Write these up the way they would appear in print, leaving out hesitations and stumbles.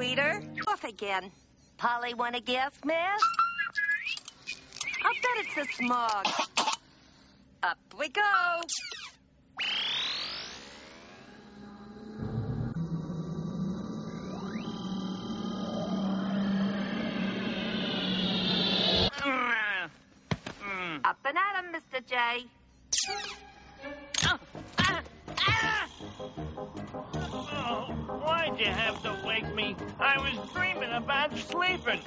Peter. Off again. Polly, want a guess, miss? I'll bet it's the smog. Up we go. Up and at 'em, Mr. J. Oh, why'd you have to wake me? I was dreaming about sleeping.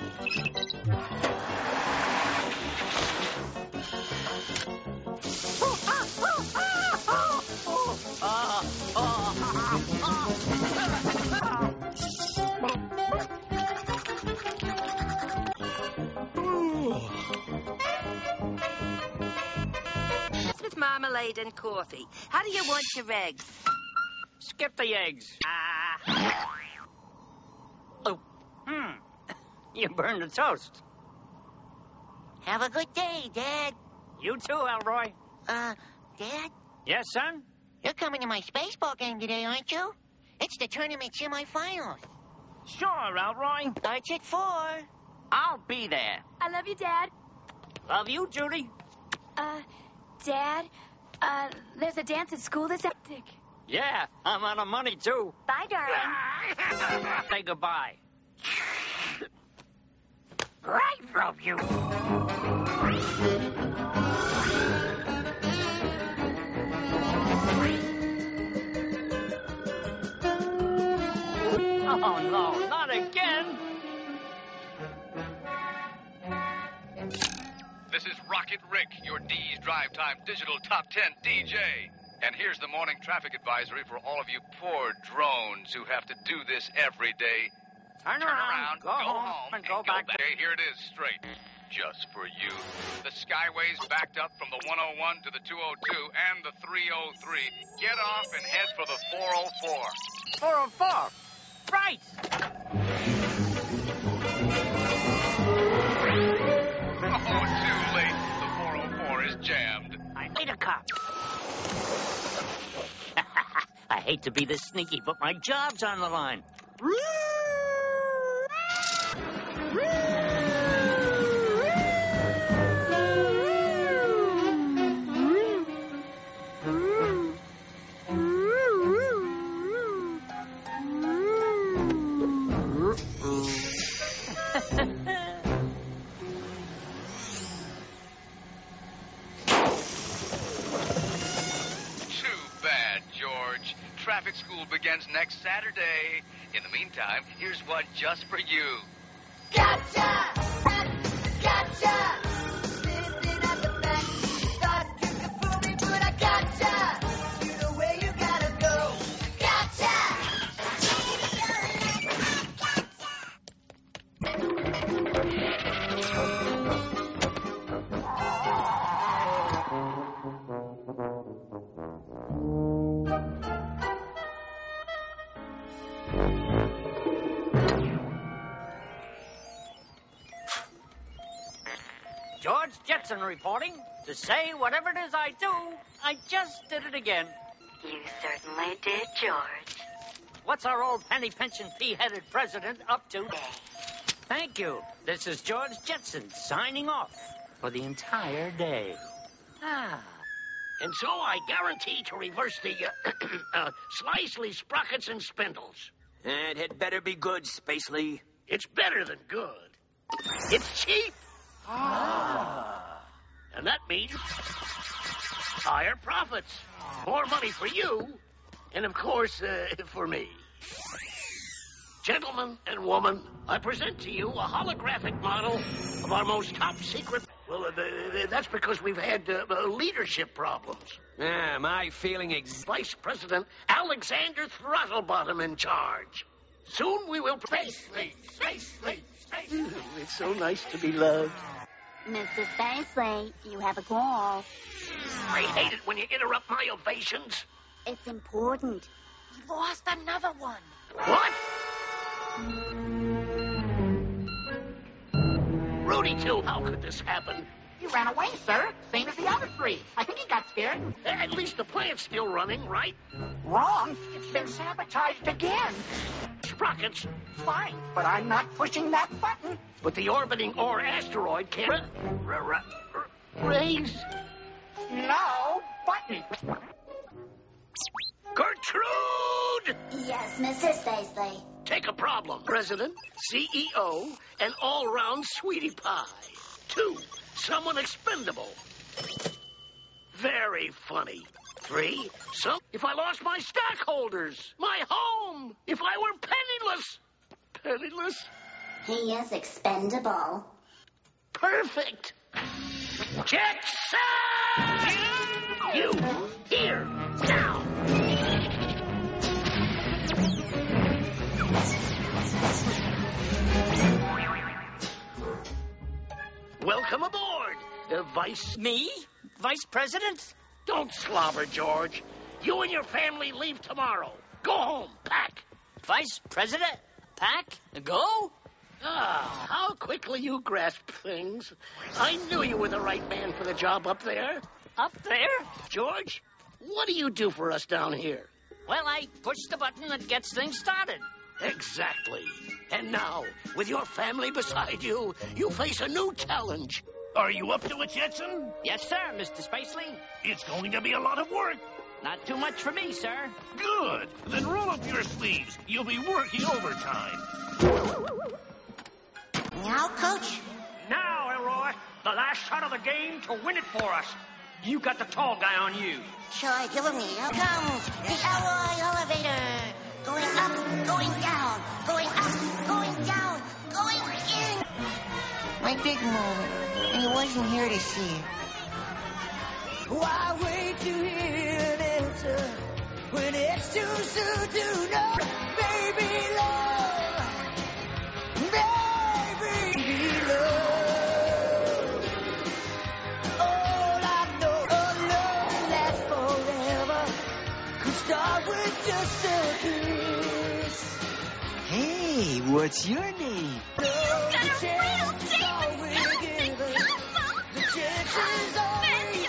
With marmalade and coffee. How do you want your eggs? Skip the eggs. Oh, you burned the toast. Have a good day, Dad. You too, Elroy. Dad? Yes, son? You're coming to my spaceball game today, aren't you? It's the tournament semifinals. Sure, Elroy. Starts at 4. I'll be there. I love you, Dad. Love you, Judy. Dad, there's a dance at school this epic. Yeah, I'm out of money, too. Bye, darling. Say goodbye. Right from you. Oh, no, not again. This is Rocket Rick, your D's Drive Time Digital Top 10 DJ. And here's the morning traffic advisory for all of you poor drones who have to do this every day. Turn around, go home, and go back. Okay, here it is, straight. Just for you. The Skyway's backed up from the 101 to the 202 and the 303. Get off and head for the 404. 404. Right. Oh, too late. The 404 is jammed. I need a cop. I hate to be this sneaky, but my job's on the line. Traffic school begins next Saturday. In the meantime, here's one just for you. Gotcha! Gotcha! Sitting at the back. Thought you could fool me, but I gotcha! You know where you gotta go. George Jetson reporting to say whatever it is I do, I just did it again. You certainly did, George. What's our old penny pension fee-headed president up to? Thank you. This is George Jetson signing off for the entire day. And so I guarantee to reverse the Slicely sprockets and spindles. And it better be good, Spacely. It's better than good. It's cheap. And that means higher profits, more money for you, and of course, for me. Gentlemen and woman, I present to you a holographic model of our most top secret. Well, that's because we've had leadership problems. My feeling Vice President Alexander Throttlebottom in charge. Soon we will... Spacely! It's so nice to be loved. Mr. Spacely, you have a call. I hate it when you interrupt my ovations. It's important. You lost another one. What? Rudy, too, how could this happen? He ran away, sir. Same as the other three. I think he got scared. At least the plant's still running, right? Wrong. It's been sabotaged again. Sprockets. Fine, but I'm not pushing that button. But the orbiting ore asteroid can't raise. No button. Gertrude! Yes, Mrs. Spacely. Take a problem. President, CEO, and all-round sweetie pie. 2, someone expendable. Very funny. 3, if I lost my stockholders, my home, if I were penniless. Penniless? He is expendable. Perfect. Jetson! You, here, now. Welcome aboard, Vice... Me? Vice President? Don't slobber, George. You and your family leave tomorrow. Go home, pack. Vice President? Pack? Go? Ah, how quickly you grasp things. I knew you were the right man for the job up there. Up there? George, what do you do for us down here? Well, I push the button that gets things started. Exactly. And now, with your family beside you, you face a new challenge. Are you up to it, Jetson? Yes, sir, Mr. Spacely. It's going to be a lot of work. Not too much for me, sir. Good. Then roll up your sleeves. You'll be working overtime. Now, Coach? Now, Elroy, the last shot of the game to win it for us. You got the tall guy on you. Sure, give him me. Here comes the Elroy elevator. Going up, going down, going up, going down, going in. My big moment, and he wasn't here to see it. Why wait to hear an answer when it's too soon to know? Baby love, baby love. All I know, a love lasts forever, could start with just a kiss. Hey, what's your name? You've got a real David Cosmo! The chances are we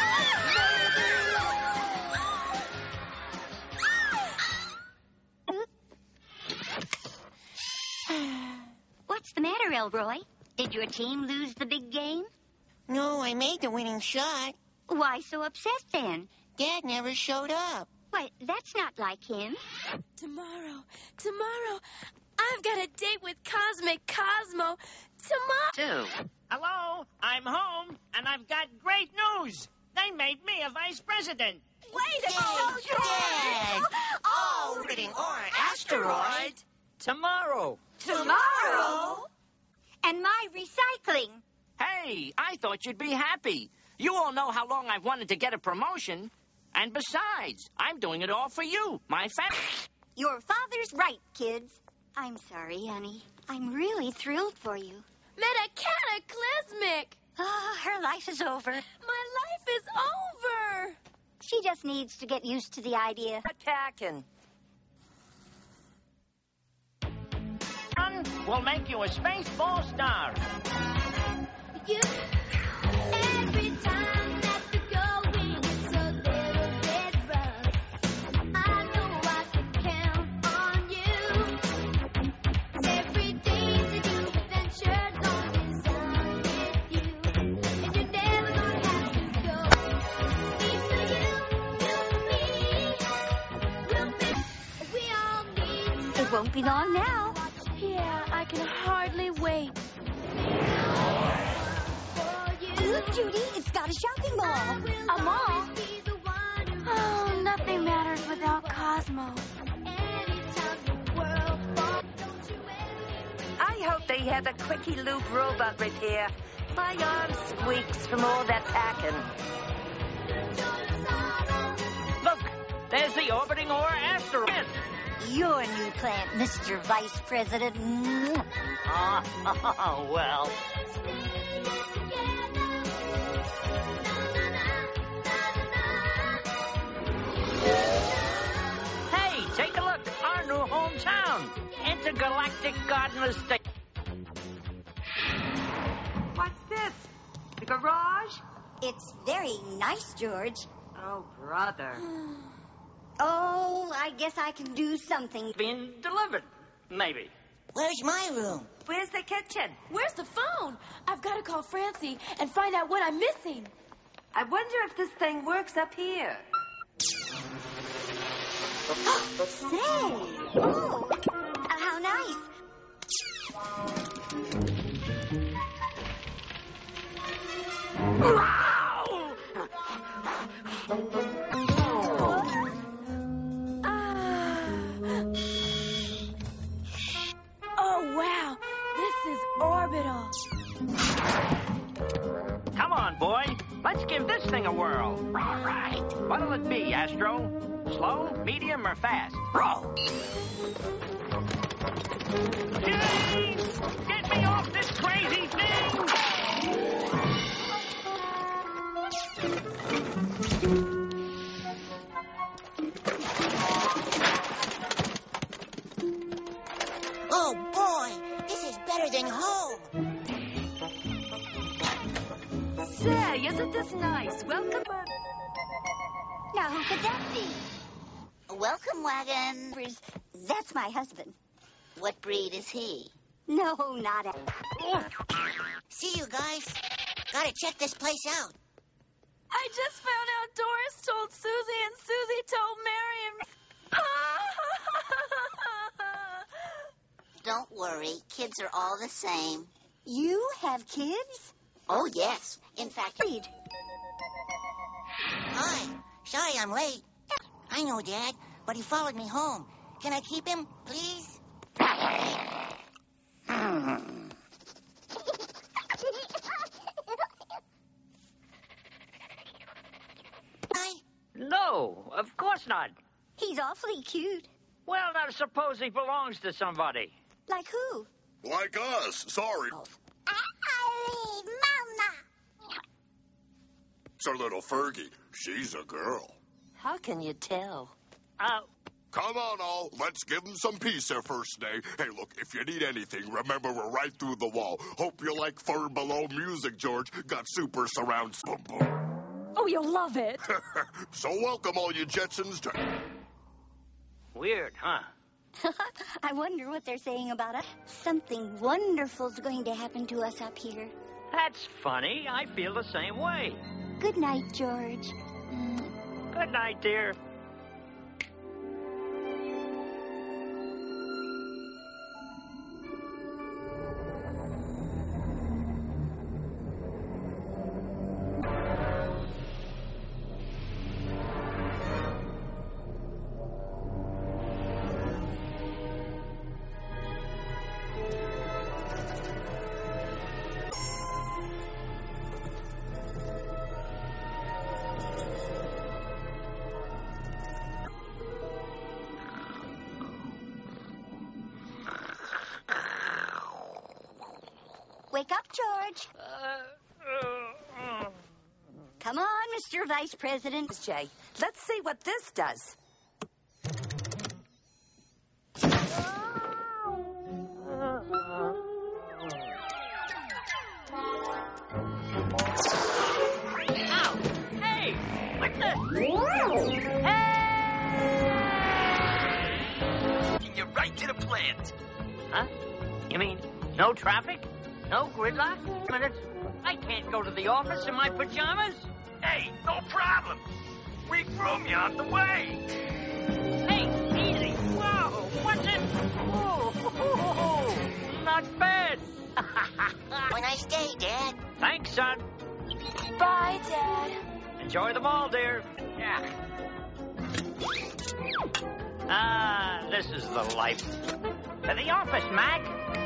What's the matter, Elroy? Did your team lose the big game? No, I made the winning shot. Why so upset then? Dad never showed up. Why, that's not like him. Tomorrow, I've got a date with Cosmic Cosmo. Tomorrow. Hello, I'm home, and I've got great news. They made me a vice president. Wait a minute. Dad! Oh, orbiting or asteroid. Tomorrow. Tomorrow? And my recycling. Hey, I thought you'd be happy. You all know how long I've wanted to get a promotion. And besides, I'm doing it all for you, my family. Your father's right, kids. I'm sorry, honey. I'm really thrilled for you. Metacataclysmic. Her life is over. My life is over. She just needs to get used to the idea. Attacking. We'll make you a spaceball star. Every time that you're going, it's a little bit rough. I know I can count on you. Every day's a new adventure, long as I'm with you. And you're never gonna have to go. Me for you for me. We all need. It won't be long now. Yeah, I can hardly wait. Look, Judy, it's got a shopping mall. A mall? Oh, nothing matters without Cosmo. I hope they have a quickie loop robot repair. My arm squeaks from all that packing. Look, there's the orbiting ore asteroid. Your new plant, Mr. Vice President. Oh, well. Hey, take a look. Our new hometown. Intergalactic Garden Estate. What's this? The garage? It's very nice, George. Oh, brother. Oh, I guess I can do something. Being delivered. Maybe. Where's my room? Where's the kitchen? Where's the phone? I've got to call Francie and find out what I'm missing. I wonder if this thing works up here. Say, oh, how nice. Oh, wow. This is orbital. Come on, boy. Let's give this thing a whirl. All right. What'll it be, Astro? Slow, medium, or fast? Roll. James! Get me off this crazy thing! Oh, boy. This is better than home. Say, isn't this nice? Welcome. Now, who could that be? Welcome, wagon. That's my husband. What breed is he? No, not a... See you guys. Gotta check this place out. I just found out Doris told Susie and Susie told Miriam. Don't worry. Kids are all the same. You have kids? Oh, yes. In fact... Read. Hi. Sorry I'm late. I know, Dad, but he followed me home. Can I keep him, please? No, of course not. He's awfully cute. Well, now suppose he belongs to somebody. Like who? Like us. Sorry. Mama. It's our little Fergie. She's a girl. How can you tell? Come on, all. Let's give them some peace their first day. Hey, look, if you need anything, remember we're right through the wall. Hope you like Fur Below music, George. Got super surround. Boom, boom. Oh, you'll love it. So welcome, all you Jetsons. Weird, huh? I wonder what they're saying about us. Something wonderful's going to happen to us up here. That's funny. I feel the same way. Good night, George. Good night, dear. Wake up, George. Come on, Mr. Vice President. Jay, let's see what this does. Ow! Hey! What the? Hey! You're right to the plant. Huh? You mean no traffic? No gridlock? Minute. I can't go to the office in my pajamas. Hey, no problem. We groom you on the way. Hey, easy. Whoa, what's it? Oh, not bad. Have a nice day, Dad. Thanks, son. Bye, Dad. Enjoy the ball, dear. Yeah. This is the life. To the office, Mac.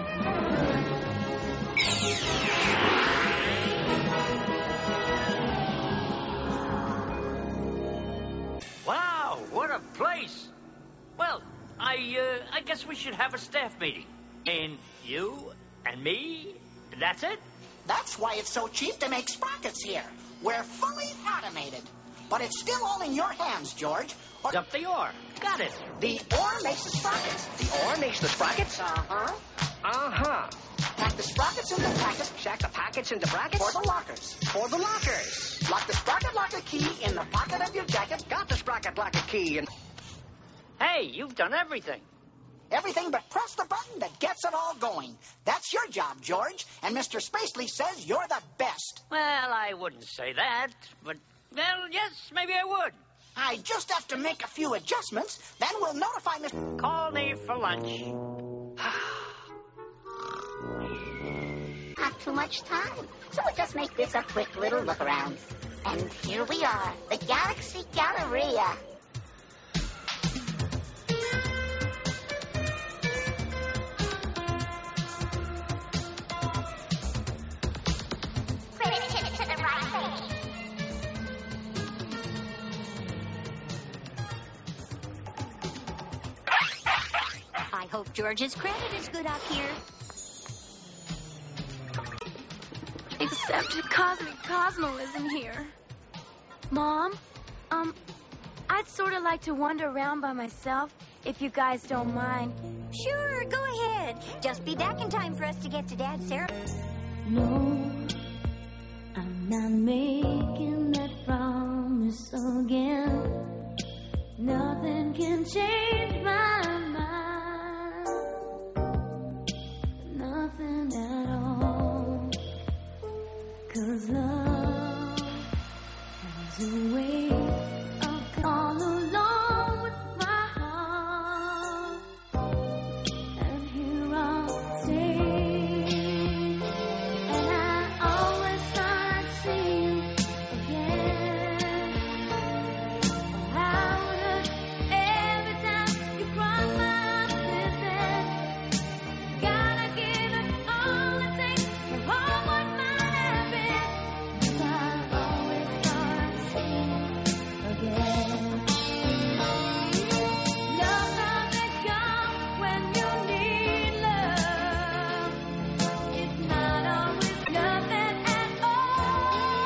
Wow, what a place. Well, I guess we should have a staff meeting. And you and me, that's it? That's why it's so cheap to make sprockets here. We're fully automated. But it's still all in your hands, George. Up the ore. Got it. The ore makes the sprockets. The ore makes the sprockets? Uh-huh. Uh-huh. Pack the sprockets into packets. Stack the packets into brackets? For the lockers. For the lockers. Lock the sprocket locker key in the pocket of your jacket. Got the sprocket locker key in... Hey, you've done everything. Everything but press the button that gets it all going. That's your job, George. And Mr. Spacely says you're the best. Well, I wouldn't say that, but, well, yes, maybe I would. I just have to make a few adjustments, then we'll notify Mr. Call me for lunch. Not too much time, so we'll just make this a quick little look around. And here we are, the Galaxy Galleria. To the right page. I hope George's credit is good up here. Except Cosmic Cosmo isn't here. Mom, I'd sort of like to wander around by myself, if you guys don't mind. Sure, go ahead. Just be back in time for us to get to Dad, Sarah. No, I'm not making that promise again. Nothing can change my mind. Nothing at all. 'Cause love has a way of all along with my heart. And here I'll stay. And I always thought I'd see you again. How it hurt every time you cross my visit. Gotta give it all it takes to hold what might have been. 'Cause I always thought I'd see you again. Love doesn't come when you need love. It's not always nothing at all.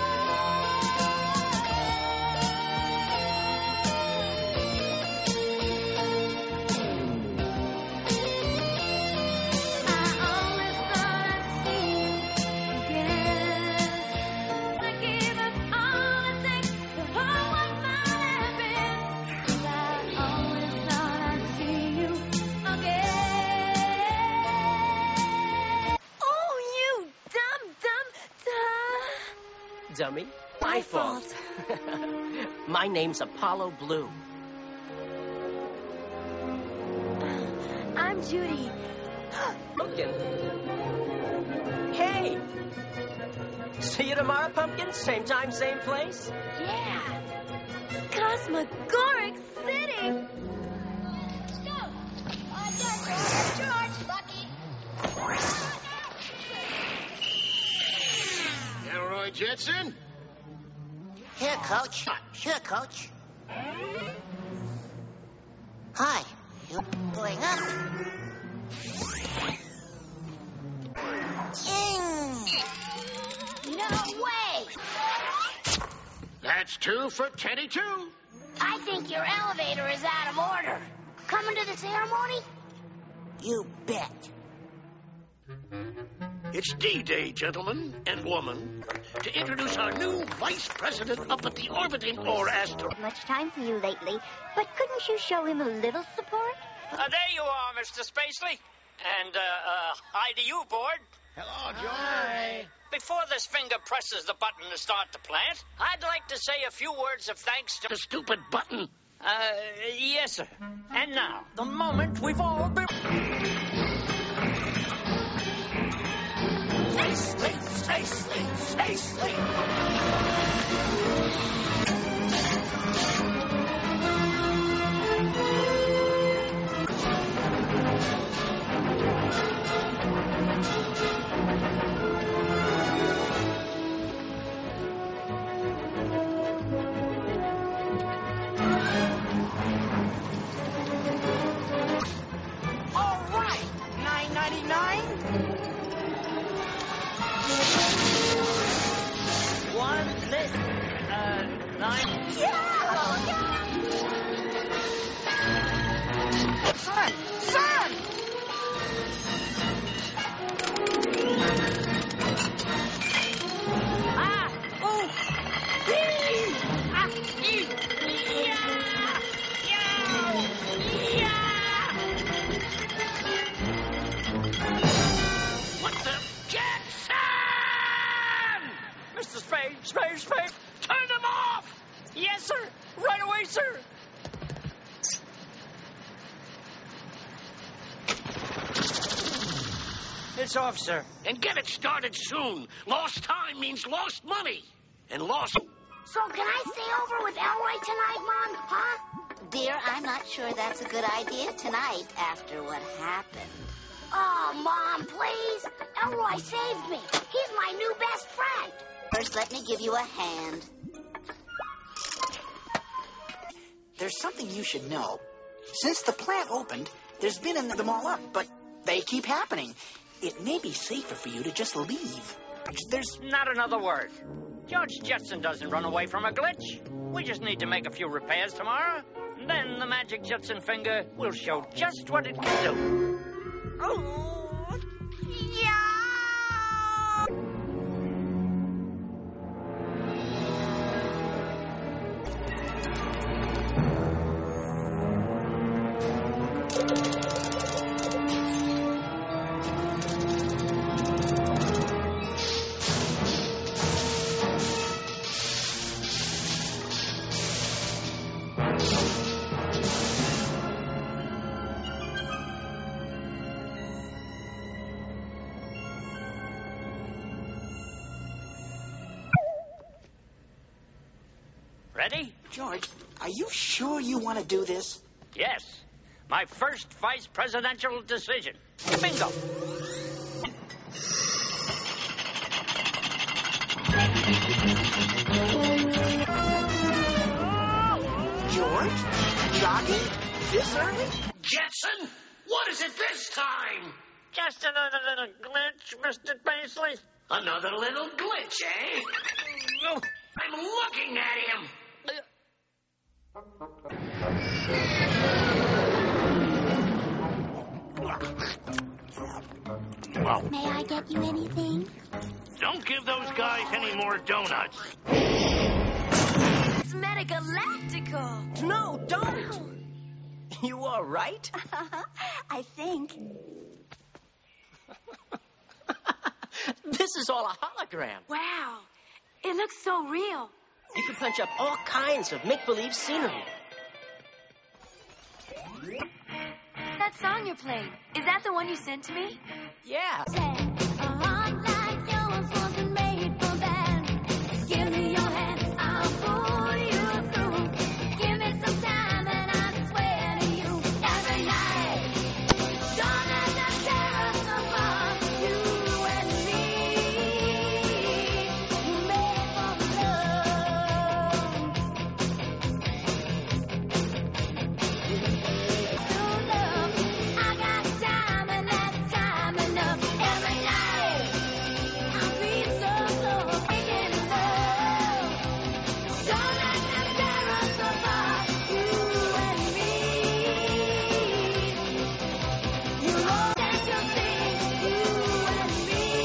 I always thought I'd see you again. To give us all it takes to hold what might have been. 'Cause I always thought I'd see you again. Oh, you dumb. Dummy? My fault. My name's Apollo Blue. I'm Judy. Pumpkin. Hey! See you tomorrow, Pumpkin? Same time, same place? Yeah. Cosmogoric City. Let's go. George, Bucky. Elroy Jetson? Here, Coach. Sure, Coach. Hi. You going up? No way. That's 2 for Teddy 2. I think your elevator is out of order. Coming to the ceremony? You bet. It's D-Day, gentlemen and woman, to introduce our new vice president up at the orbiting core asteroid. Much time for you lately, but couldn't you show him a little support? There you are, Mr. Spacely. And, hi to you, Board. Hello, George. Hi. Before this finger presses the button to start the plant, I'd like to say a few words of thanks to... The stupid button. Yes, sir. And now, the moment we've all been... Spacely. All right, $9.99. One list. Space! Turn them off! Yes, sir! Right away, sir! It's off, sir. And get it started soon. Lost time means lost money. And lost... So can I stay over with Elroy tonight, Mom? Huh? Dear, I'm not sure that's a good idea tonight after what happened. Oh, Mom, please. Elroy saved me. He's my new best friend. First, let me give you a hand. There's something you should know. Since the plant opened, there's been them all up, but they keep happening. It may be safer for you to just leave. There's... Not another word. George Jetson doesn't run away from a glitch. We just need to make a few repairs tomorrow. Then the magic Jetson finger will show just what it can do. Oh, yeah! Ready? George, are you sure you want to do this? Yes. My first vice presidential decision. Bingo. George? Jogging? This early? Jetson, what is it this time? Just another little glitch, Mr. Paisley. Another little glitch, eh? I'm looking at him. May I get you anything? Don't give those guys any more donuts. Cosmetic Galactical. No, don't. You all right? I think. This is all a hologram. Wow. It looks so real. You can punch up all kinds of make-believe scenery. That song you're playing, is that the one you sent to me? Yeah. A heart like yours wasn't made for that. Give me your hand, I'll pull you through. Give me some time and I swear to you, every night. Don't let the terror apart, you and me. We're made for love. True love, I got time and that's time enough. Every night, I feel so making love. Don't let them tear us apart, you and me. You're all that you think, you and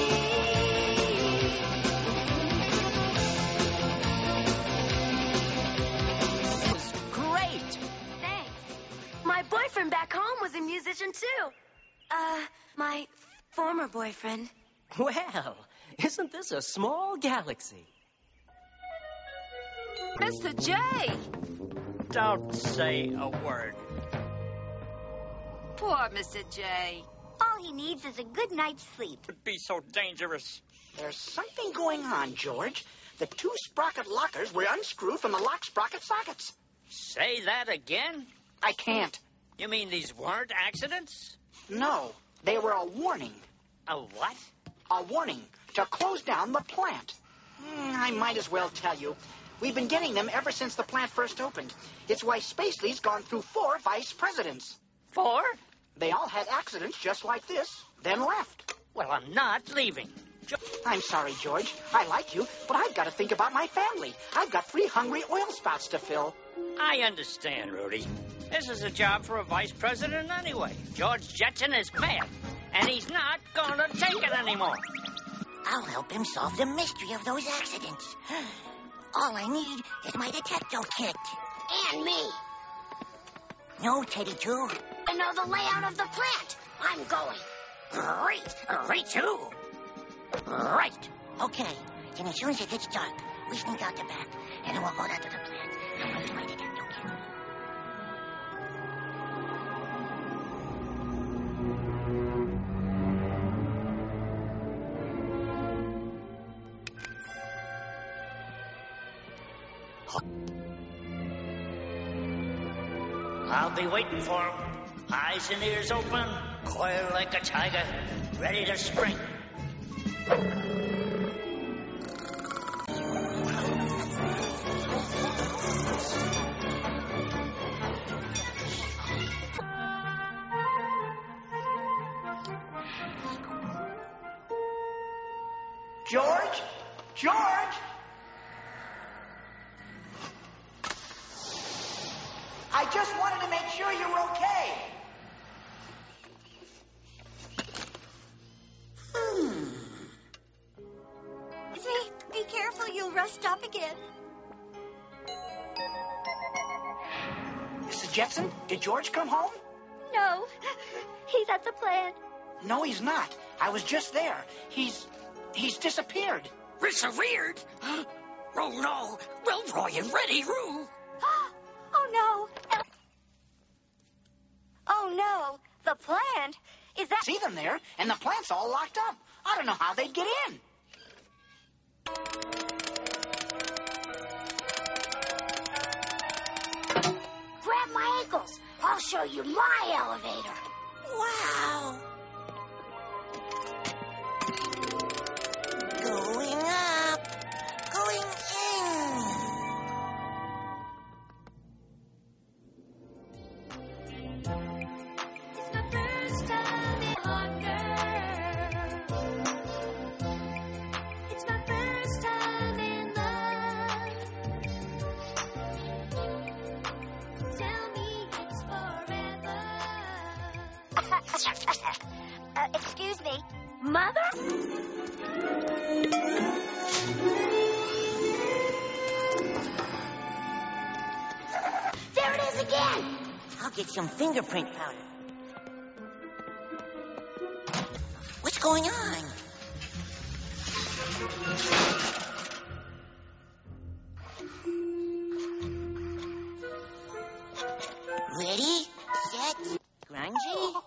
me. It's great. Thanks. My boyfriend back home was a musician, too. My former boyfriend. Well, isn't this a small galaxy? Mr. J. Don't say a word. Poor Mr. J. All he needs is a good night's sleep. It'd be so dangerous. There's something going on, George. The two sprocket lockers were unscrewed from the lock sprocket sockets. Say that again? I can't. You mean these weren't accidents? No, they were a warning. A what? A warning to close down the plant. I might as well tell you. We've been getting them ever since the plant first opened. It's why Spacely's gone through 4 vice presidents. 4? They all had accidents just like this, then left. Well, I'm not leaving. I'm sorry, George. I like you, but I've got to think about my family. I've got 3 hungry oil spouts to fill. I understand, Rudy. This is a job for a vice president anyway. George Jetson is mad, and he's not going to take it anymore. I'll help him solve the mystery of those accidents. All I need is my detecto kit. And me. No, Teddy 2. I know the layout of the plant. I'm going. Right. Right, too. Right. Okay. Then as soon as it gets dark, We sneak out the back, and then we'll go down to the plant. Somebody's waiting at your kid. I'll be waiting for him. Eyes and ears open, coiled like a tiger, ready to spring. George? George? I just wanted to make sure you're okay. See, be careful, you'll rust up again. Mrs. Jetson, did George come home? No, he's at the plant. No, he's not. I was just there. He's disappeared. Disappeared? Oh, no. Wilroy and Reddy Roo. Oh, no. Oh, no. The plant? Is that... See them there, and the plant's all locked up. I don't know how they'd get in. Grab my ankles. I'll show you my elevator. Wow. Going up. Going in. It's my first time in love. Tell me it's forever. Excuse me. Mother? There it is again. I'll get some fingerprint powder. What's going on? Ready, set, grungy.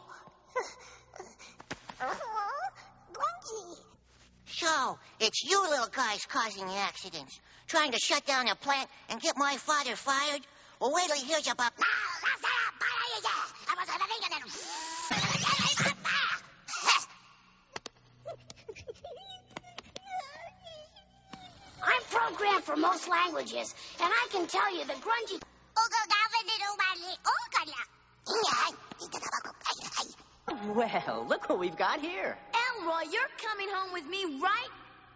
Grungy. So, it's you little guys causing the accidents. Trying to shut down a plant and get my father fired? Well, wait till he hears about... I'm programmed for most languages, and I can tell you the grungy... Well, look what we've got here. Elroy, you're coming home with me, right?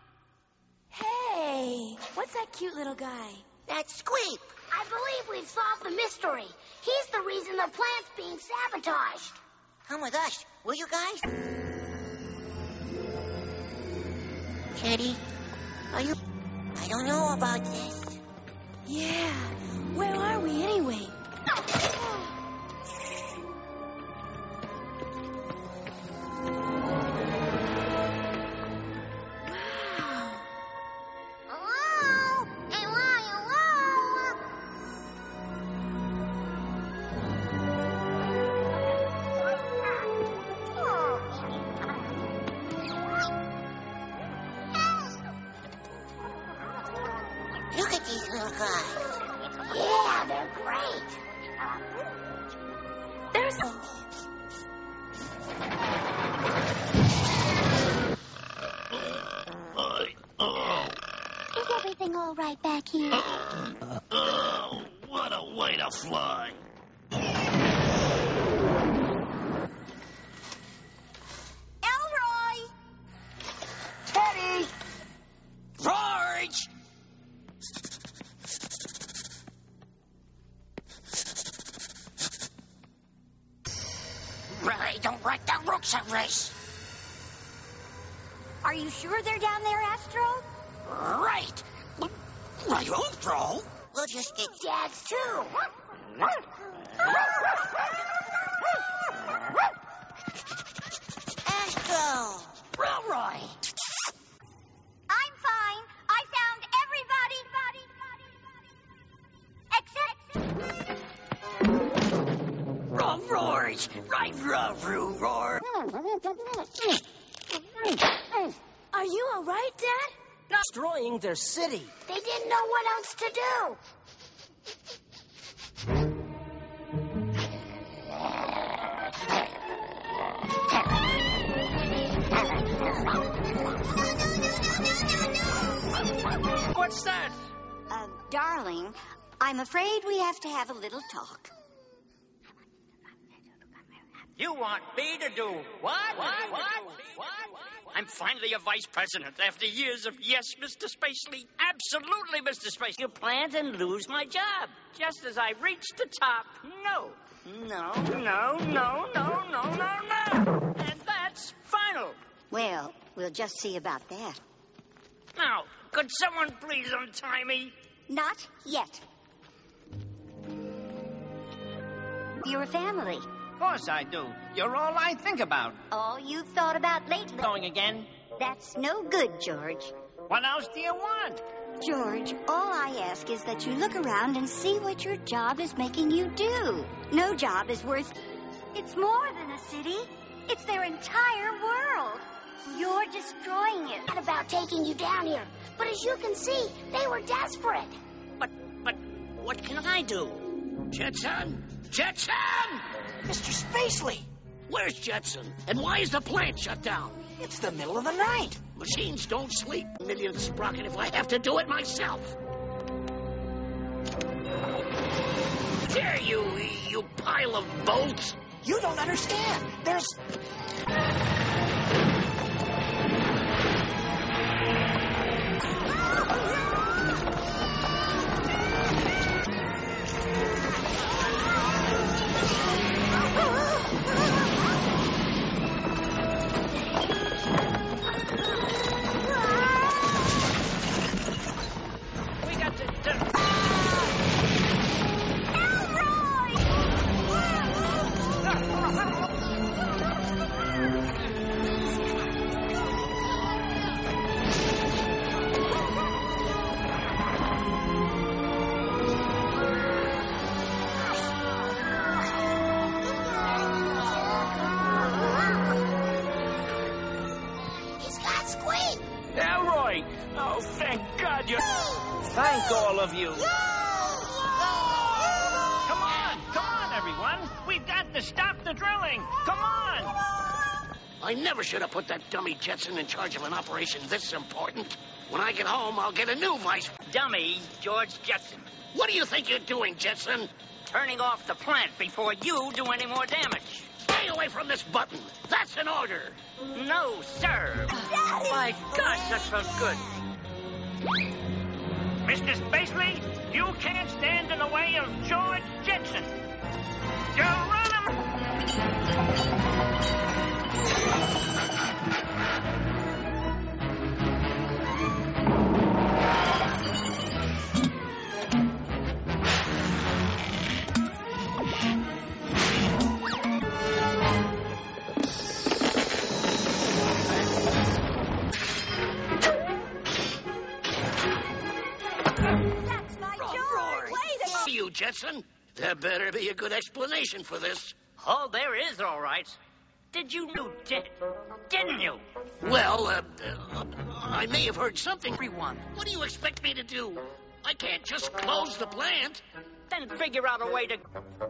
Hey, what's that cute little guy? That's Squeak. I believe we've solved the mystery. He's the reason the plant's being sabotaged. Come with us, will you guys? Teddy, are you... I don't know about this. Yeah, where are we anyway? Look at these little guys. Yeah, they're great. There's Is everything all right back here? Oh, what a way to fly. Elroy! Teddy! George! Really don't like the looks of this. Are you sure they're down there, Astro? Right. I hope so. We'll just get Dad's, too. Astro! Wilroy! I'm fine. I found everybody course. Right, roar. Are you all right, Dad? Destroying their city. They didn't know what else to do. What's that? Darling, I'm afraid we have to have a little talk. You want me to do what? I'm finally a vice president after years of yes, Mr. Spacely, absolutely, Mr. Spacely. You plan to lose my job just as I reach the top. No. And that's final. Well, we'll just see about that. Now, could someone please untie me? Not yet. You're a family. Of course I do. You're all I think about. All you've thought about lately. Going again? That's no good, George. What else do you want? George, all I ask is that you look around and see what your job is making you do. No job is worth... It's more than a city. It's their entire world. You're destroying it. Not about taking you down here. But as you can see, they were desperate. But what can I do? Jetson! Jetson! Mr. Spacely! Where's Jetson? And why is the plant shut down? It's the middle of the night. Machines don't sleep. Million sprocket if I have to do it myself. Dare you pile of bolts! You don't understand. There's... We got to... He's got Squeak. Elroy! Oh, thank God you're... Thank all of you. Come on, everyone. We've got to stop the drilling. Come on. I never should have put that dummy Jetson in charge of an operation this important. When I get home, I'll get a new vice. Dummy George Jetson. What do you think you're doing, Jetson? Turning off the plant before you do any more damage. Stay away from this button. That's an order. No, sir. My gosh, that felt good. Mr. Spacely, you can't stand in the way of George Jetson. Geronimo! You, Jetson. There better be a good explanation for this. Oh, there is, all right. Didn't you? Well, I may have heard something. Everyone, what do you expect me to do? I can't just close the plant. Then figure out a way to...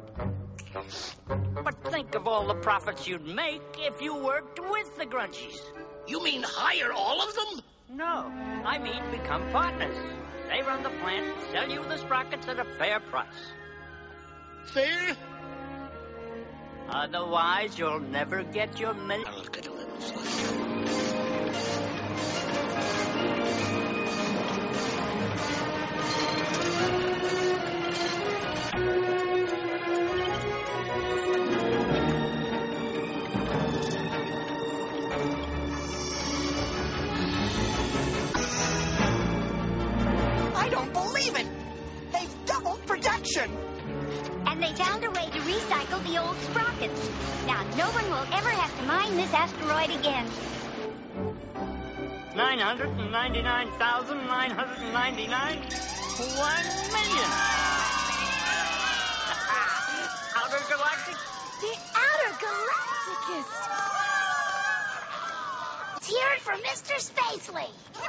But think of all the profits you'd make if you worked with the Grunchies. You mean hire all of them? No, I mean become partners. They run the plant, sell you the sprockets at a fair price. Fair? Otherwise, you'll never get your million. I'll get a little I don't believe it! They've doubled production! And they found a way to recycle the old sprockets. Now, no one will ever have to mine this asteroid again. 999,999? 1 million! Outer Galactic? The Outer kissed. Let's hear it from Mr. Spacely.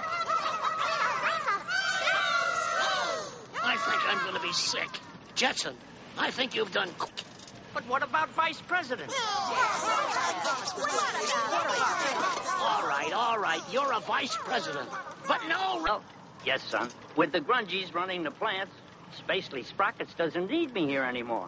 I think I'm going to be sick. Jetson, I think you've done... But what about Vice President? All right. You're a vice president. But no... Oh, yes, son. With the grungies running the plants, Spacely Sprockets doesn't need me here anymore.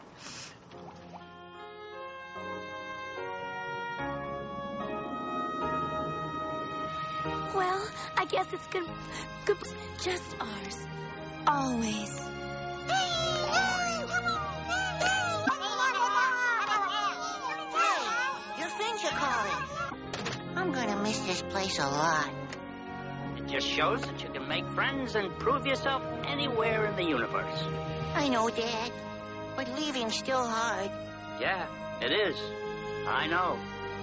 Well, I guess it's good. Just ours. Always. Your friends are calling. I'm gonna miss this place a lot. It just shows that you can make friends and prove yourself anywhere in the universe. I know, Dad, but leaving's still hard. Yeah, it is. I know.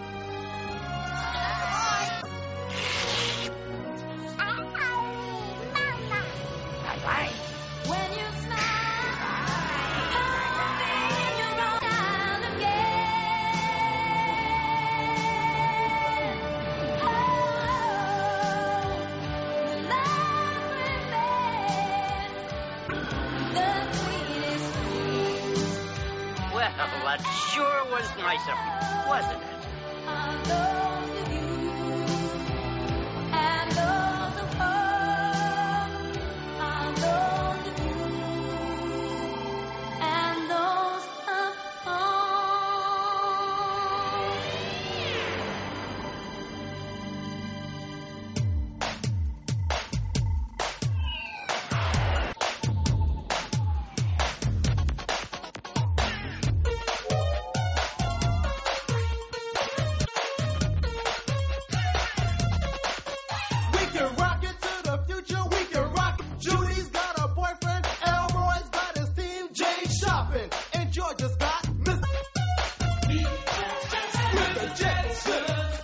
Bye-bye. When you smile, hoping you're around again. Oh, the sweetest dreams Well, that sure was nice of you, wasn't it? are those of you and those of her. Are those of you and those of home. We can rock it to the future. We can rock it. Judy's got a boyfriend. Elroy's got his team. Jay's shopping. And Georgia's got Mr. with the Jetsons.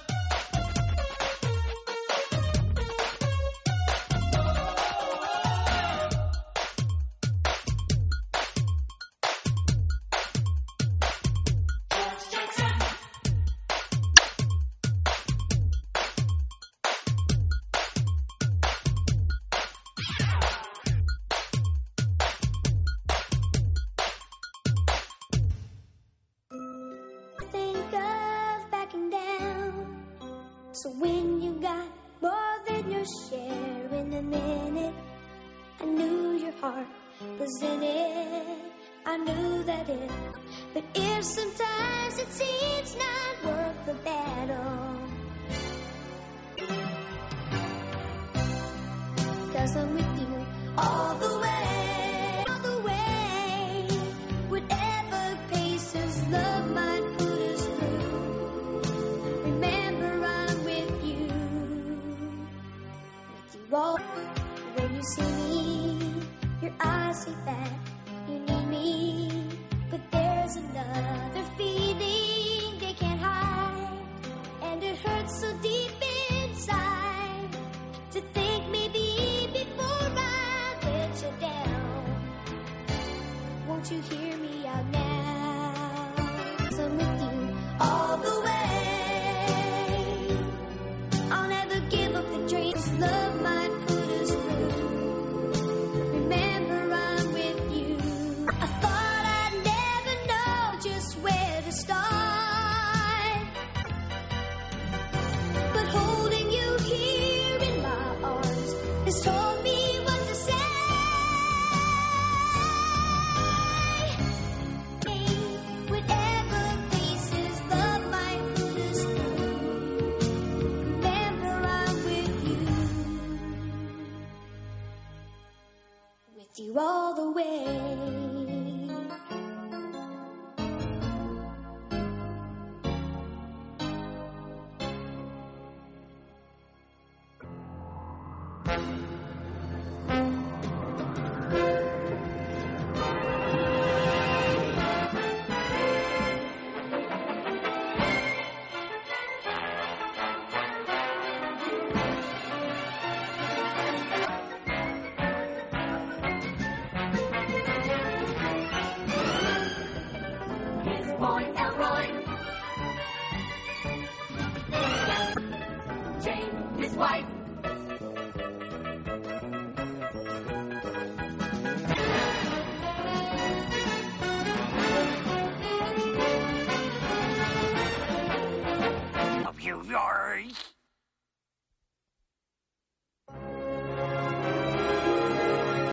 Think of backing down. So when you got more than your share in a minute, I knew your heart was in it. I knew that it. But if sometimes it seems not worth the battle, 'cause I'm with you all the way, all the way. Whatever paces love might put us through, remember I'm with you. With you all. When you see me, your eyes say that you need me. But there's another feeling they can't hide, and it hurts so deep inside to think maybe before I let you down. Won't you hear me out now? 'Cause I'm with you all the way. I'll never give up the dreams love might put us through. Remember I'm with you. I thought I'd never know just where to start, but holding you here in my arms has told me what to say. Whatever paces love might put us through, remember I'm with you all the way. Boy Elroy, wife. Of you yours.